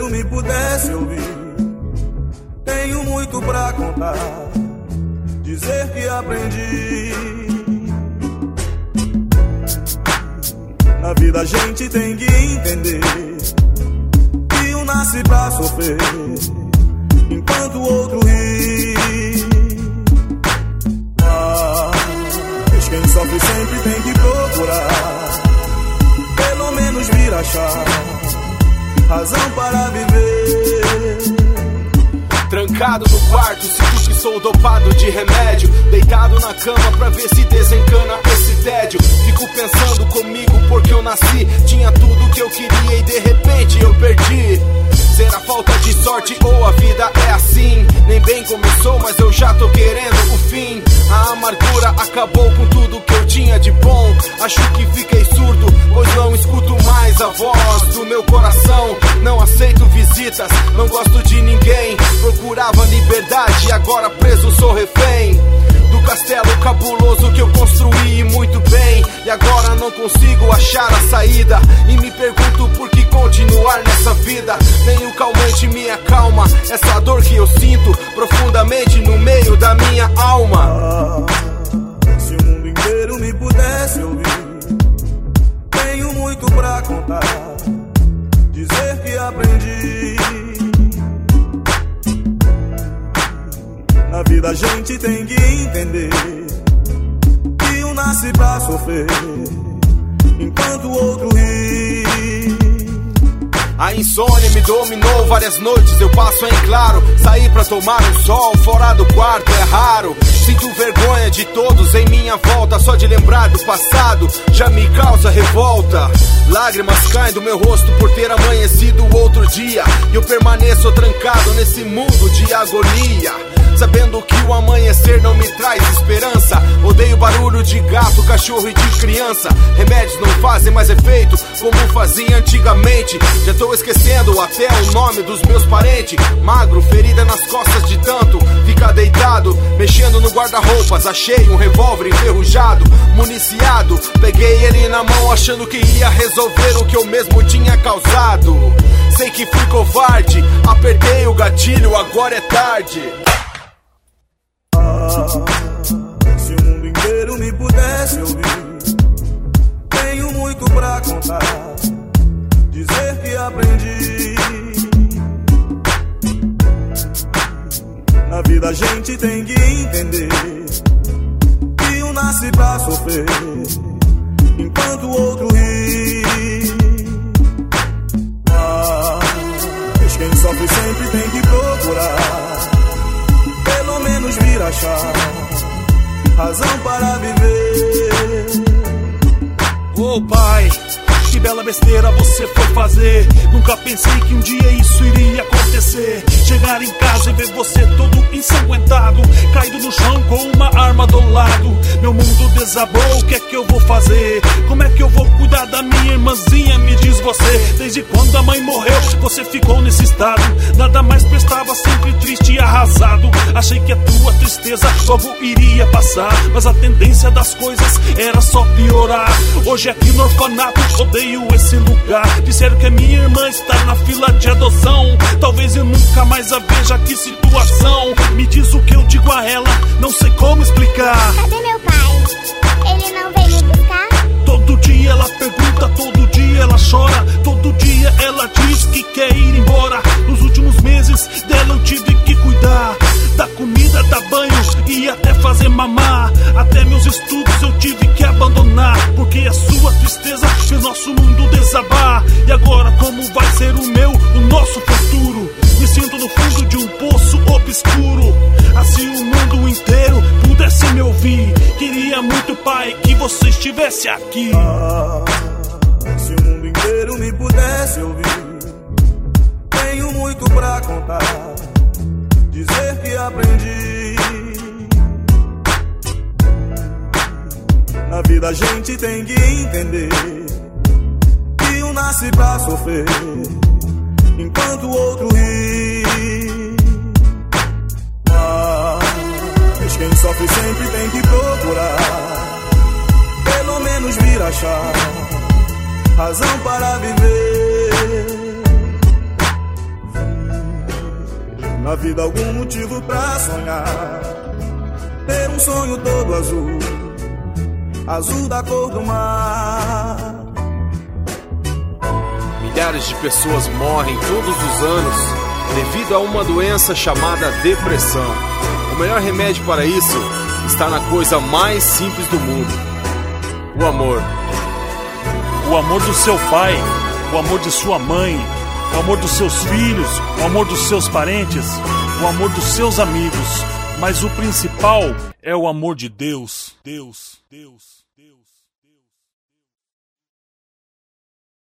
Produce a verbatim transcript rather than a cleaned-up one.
inteiro me pudesse ouvir. Tenho muito pra contar, dizer que aprendi. Na vida a gente tem que entender que um nasce pra sofrer, enquanto o outro ri. Mas quem sofre sempre tem que procurar, pelo menos vir achar razão para viver. Trancado no quarto, sinto que sou dopado de remédio. Deitado na cama pra ver se desencana esse tédio. Fico pensando comigo porque eu nasci, tinha tudo que eu queria e de repente eu perdi. Será falta de sorte ou a vida é assim? Nem bem começou, mas eu já tô querendo o fim. A amargura acabou com tudo que eu tinha de bom. Acho que fiquei surdo, pois não escuto mais a voz do meu coração. Não aceito visitas, não gosto de ninguém. Procurava liberdade e agora preso sou refém do castelo cabuloso que eu construí muito bem. E agora não consigo achar a saída e me pergunto por que continuar nessa vida. Nem o calmante me acalma essa dor que eu sinto profundamente no meio da minha alma. Ah, se o mundo inteiro me pudesse ouvir, tenho muito pra contar, dizer que aprendi. Na vida a gente tem que entender que um nasce pra sofrer, enquanto o outro ri. A insônia me dominou várias noites, eu passo em claro. Sair pra tomar um sol fora do quarto é raro. Sinto vergonha de todos em minha volta, só de lembrar do passado já me causa revolta. Lágrimas caem do meu rosto por ter amanhecido outro dia, e eu permaneço trancado nesse mundo de agonia, sabendo que o amanhecer não me traz esperança. Odeio barulho de gato, cachorro e de criança. Remédios não fazem mais efeito como fazia antigamente. Já tô esquecendo até o nome dos meus parentes. Magro, ferida nas costas de tanto ficar deitado, mexendo no guarda-roupas, achei um revólver enferrujado, municiado. Peguei ele na mão achando que ia resolver o que eu mesmo tinha causado. Sei que fui covarde, apertei o gatilho, agora é tarde. Se o mundo inteiro me pudesse ouvir, tenho muito pra contar, dizer que aprendi. Na vida a gente tem que entender que um nasce pra sofrer, enquanto o outro ri. Mas quem sofre sempre tem que procurar, pelo menos vir achar razão para viver. Ô pai, que bela besteira você foi fazer. Nunca pensei que um dia isso iria acontecer. Chegar em casa e ver você todo ensanguentado, caído no chão com uma arma do lado. Meu mundo desabou, o que é que eu vou fazer? Como é que eu vou cuidar da minha irmãzinha? Me diz você. Desde quando a mãe morreu, você ficou nesse estado. Nada mais prestava, sempre triste e arrasado. Achei que a tua tristeza logo iria passar, mas a tendência das coisas era só piorar. Hoje aqui no orfanato odeio esse lugar. Disseram que a minha irmã está na fila de adoção. Talvez eu nunca mais a veja, que situação. Me diz o que eu digo a ela, não sei como explicar. Cadê meu pai? Ele não veio me buscar? Todo dia ela pergunta, todo dia ela chora, todo dia ela diz que quer ir embora. Nos últimos meses dela eu tive que cuidar da comida, dar banho e até fazer mamar. Até meus estudos eu tive que abandonar, porque a sua tristeza fez nosso mundo desabar. E agora como vai ser o meu, o nosso futuro? Me sinto no fundo de um poço obscuro. Assim o mundo inteiro pudesse me ouvir. Queria muito, pai, que você estivesse aqui. Ah, se o mundo inteiro me pudesse ouvir, tenho muito pra contar, dizer que aprendi. Na vida a gente tem que entender que um nasce pra sofrer, enquanto o outro ri. Mas quem sofre sempre tem que procurar, pelo menos vir achar razão para viver. vida algum motivo pra sonhar. Ter um sonho todo azul, azul da cor do mar. Milhares de pessoas morrem todos os anos devido a uma doença chamada depressão. O melhor remédio para isso está na coisa mais simples do mundo: o amor. O amor do seu pai, o amor de sua mãe, o amor dos seus filhos, o amor dos seus parentes, o amor dos seus amigos. Mas o principal é o amor de Deus. Deus, Deus.